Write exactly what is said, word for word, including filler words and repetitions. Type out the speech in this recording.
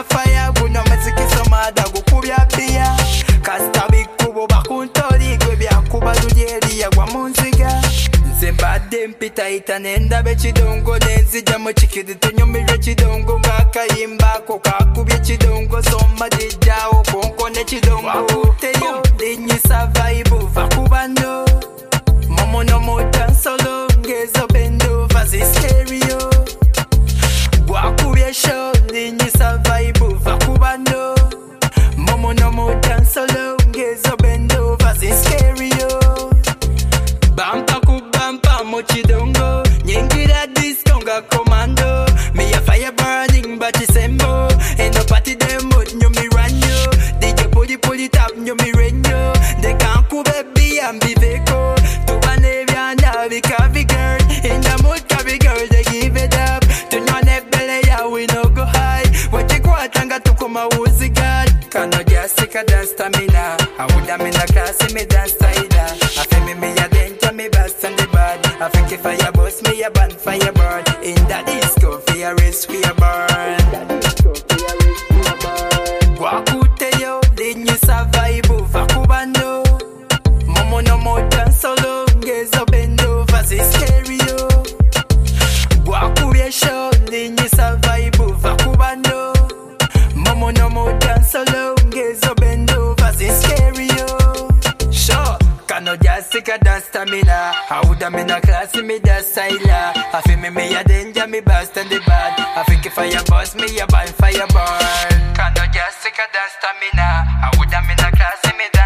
a fire. Guno meziki somada gukubya bia. Kasta bikubo bakuntori gwe byakuba dudyeri yagwa munziga. Nze mbadde mpita ita nenda bekidongo nenzija mu kikiri tunyumirwe kidongo ng'akayimba ako kakubye kidongo somma jijjawo konko ne kidongo wakuteyo linyisa vibe va kubano momo no mo dansolo ngezo bendo vazi stereo wakubye show linyisa vibe va kubano momo no mo dansolo ngezo bendo vazi stereo bampa kubampa mo kidongo nyingira disco nga commando me a fire burning but December ain't no party them but nyo me run yo D J pull it pull it up nyo me rain yo they can't cool baby and be veko to one area now we coffee girl in the mood coffee girl they give it up to no neck belly yeah we no go high what you quite anga to come a woozy god can I just take a dance stamina I would have in the class in me dance style I feel me me a danger me bust and the bad I think if I boss me a band fire burn in that disco fear is fear burn wakuteyo linyisa vibe vakubano momo no mo dansolo ngezo bendo vazi stereo wakubye show linyisa vibe vakubano momo no mo dansolo ngezo bendo vazi stereo sure cano just take a dance stamina I would have been a class in me that style I feel me me a danger me bust and the bad I think if I a boss me a band fire burn cano just take a dance stamina I would have been a class in me that